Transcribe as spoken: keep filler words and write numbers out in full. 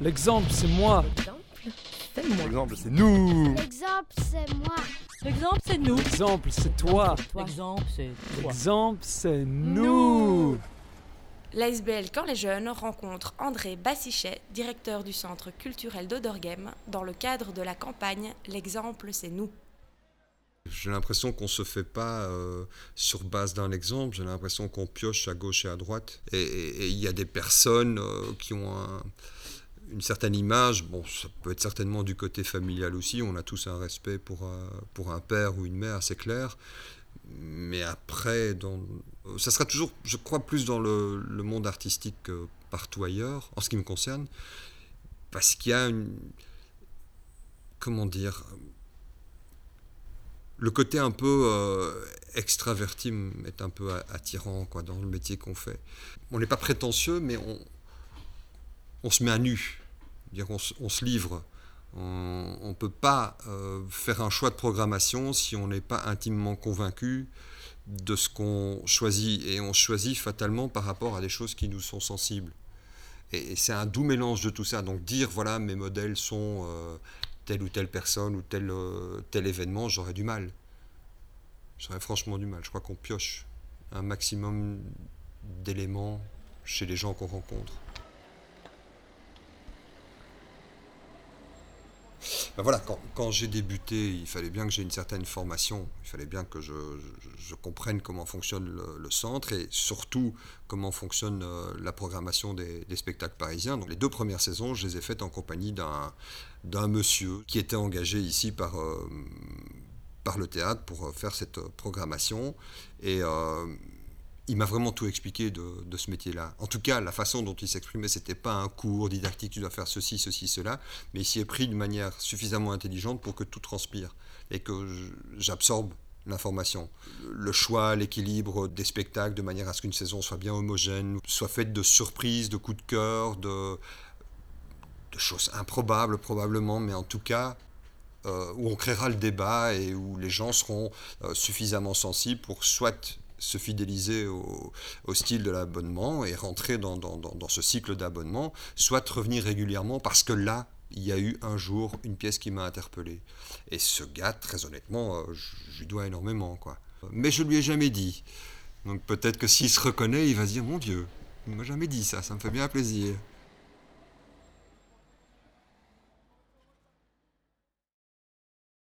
L'exemple, c'est moi. L'exemple, c'est moi. L'exemple, c'est nous. L'exemple, c'est moi. L'exemple, c'est nous. L'exemple, c'est toi. L'exemple, c'est toi. L'exemple, c'est nous. L'A S B L Caen les Jeunes rencontre André Bassichet, directeur du centre culturel d'Oderghem, dans le cadre de la campagne L'exemple, c'est nous. J'ai l'impression qu'on ne se fait pas euh, sur base d'un exemple, j'ai l'impression qu'on pioche à gauche et à droite. Et il y a des personnes euh, qui ont un, une certaine image, bon, ça peut être certainement du côté familial aussi, on a tous un respect pour, euh, pour un père ou une mère, c'est clair. Mais après, dans, ça sera toujours, je crois, plus dans le, le monde artistique que partout ailleurs, en ce qui me concerne, parce qu'il y a une... Comment dire... Le côté un peu euh, extraverti est un peu attirant quoi, dans le métier qu'on fait. On n'est pas prétentieux, mais on, on se met à nu, dire on, on se livre. On ne peut pas euh, faire un choix de programmation si on n'est pas intimement convaincu de ce qu'on choisit. Et on choisit fatalement par rapport à des choses qui nous sont sensibles. Et, et c'est un doux mélange de tout ça. Donc dire, voilà, mes modèles sont euh, telle ou telle personne ou tel, euh, tel événement, j'aurais du mal. J'aurais franchement du mal. Je crois qu'on pioche un maximum d'éléments chez les gens qu'on rencontre. Ben voilà, quand, quand j'ai débuté, il fallait bien que j'ai une certaine formation, il fallait bien que je, je, je comprenne comment fonctionne le, le centre et surtout comment fonctionne euh, la programmation des, des spectacles parisiens. Donc les deux premières saisons, je les ai faites en compagnie d'un, d'un monsieur qui était engagé ici par, euh, par le théâtre pour faire cette programmation et euh, il m'a vraiment tout expliqué de, de ce métier-là. En tout cas, la façon dont il s'exprimait, c'était pas un cours didactique, tu dois faire ceci, ceci, cela, mais il s'y est pris d'une manière suffisamment intelligente pour que tout transpire et que j'absorbe l'information. Le choix, l'équilibre des spectacles, de manière à ce qu'une saison soit bien homogène, soit faite de surprises, de coups de cœur, de, de choses improbables probablement, mais en tout cas, euh, où on créera le débat et où les gens seront euh, suffisamment sensibles pour soit se fidéliser au, au style de l'abonnement et rentrer dans, dans, dans, dans ce cycle d'abonnement, soit revenir régulièrement parce que là, il y a eu un jour une pièce qui m'a interpellé. Et ce gars, très honnêtement, euh, je, je lui dois énormément, quoi. Mais je lui ai jamais dit. Donc peut-être que s'il se reconnaît, il va se dire, mon Dieu, il m'a jamais dit ça, ça me fait bien plaisir.